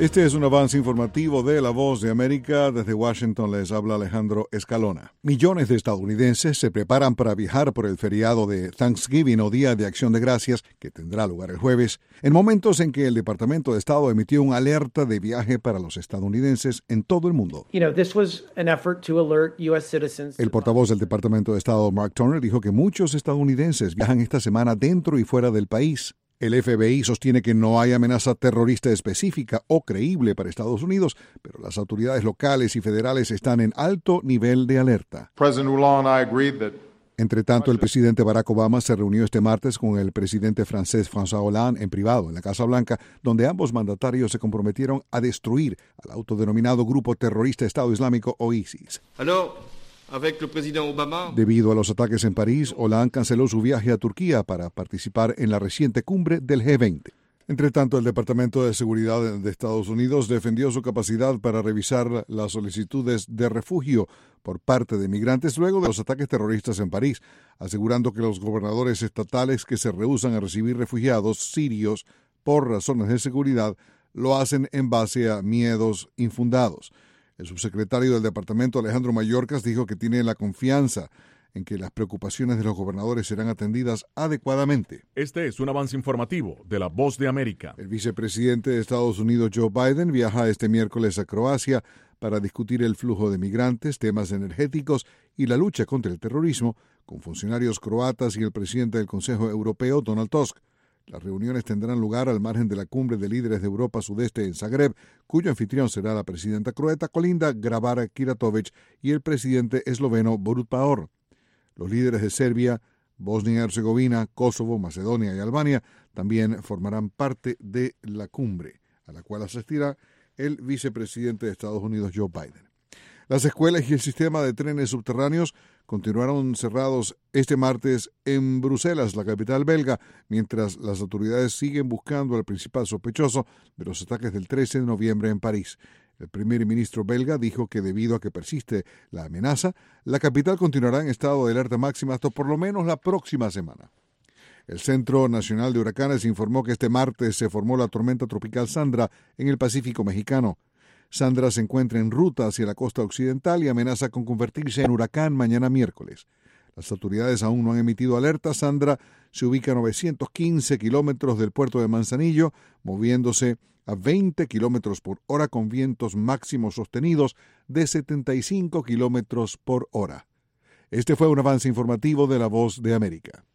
Este es un avance informativo de La Voz de América. Desde Washington les habla Alejandro Escalona. Millones de estadounidenses se preparan para viajar por el feriado de Thanksgiving o Día de Acción de Gracias, que tendrá lugar el jueves, en momentos en que el Departamento de Estado emitió una alerta de viaje para los estadounidenses en todo el mundo. El portavoz del Departamento de Estado, Mark Turner, dijo que muchos estadounidenses viajan esta semana dentro y fuera del país. El FBI sostiene que no hay amenaza terrorista específica o creíble para Estados Unidos, pero las autoridades locales y federales están en alto nivel de alerta. Entre tanto, el presidente Barack Obama se reunió este martes con el presidente francés François Hollande en privado en la Casa Blanca, donde ambos mandatarios se comprometieron a destruir al autodenominado grupo terrorista Estado Islámico o ISIS. Debido a los ataques en París, Hollande canceló su viaje a Turquía para participar en la reciente cumbre del G20. Entre tanto, el Departamento de Seguridad de Estados Unidos defendió su capacidad para revisar las solicitudes de refugio por parte de migrantes luego de los ataques terroristas en París, asegurando que los gobernadores estatales que se rehúsan a recibir refugiados sirios por razones de seguridad lo hacen en base a miedos infundados. El subsecretario del Departamento, Alejandro Mayorkas, dijo que tiene la confianza en que las preocupaciones de los gobernadores serán atendidas adecuadamente. Este es un avance informativo de La Voz de América. El vicepresidente de Estados Unidos, Joe Biden, viaja este miércoles a Croacia para discutir el flujo de migrantes, temas energéticos y la lucha contra el terrorismo con funcionarios croatas y el presidente del Consejo Europeo, Donald Tusk. Las reuniones tendrán lugar al margen de la cumbre de líderes de Europa Sudeste en Zagreb, cuyo anfitrión será la presidenta croata Kolinda Grabar-Kitarović y el presidente esloveno Borut Pahor. Los líderes de Serbia, Bosnia y Herzegovina, Kosovo, Macedonia y Albania también formarán parte de la cumbre, a la cual asistirá el vicepresidente de Estados Unidos, Joe Biden. Las escuelas y el sistema de trenes subterráneos continuaron cerrados este martes en Bruselas, la capital belga, mientras las autoridades siguen buscando al principal sospechoso de los ataques del 13 de noviembre en París. El primer ministro belga dijo que debido a que persiste la amenaza, la capital continuará en estado de alerta máxima hasta por lo menos la próxima semana. El Centro Nacional de Huracanes informó que este martes se formó la tormenta tropical Sandra en el Pacífico mexicano. Sandra se encuentra en ruta hacia la costa occidental y amenaza con convertirse en huracán mañana miércoles. Las autoridades aún no han emitido alerta. Sandra se ubica a 915 kilómetros del puerto de Manzanillo, moviéndose a 20 kilómetros por hora con vientos máximos sostenidos de 75 kilómetros por hora. Este fue un avance informativo de La Voz de América.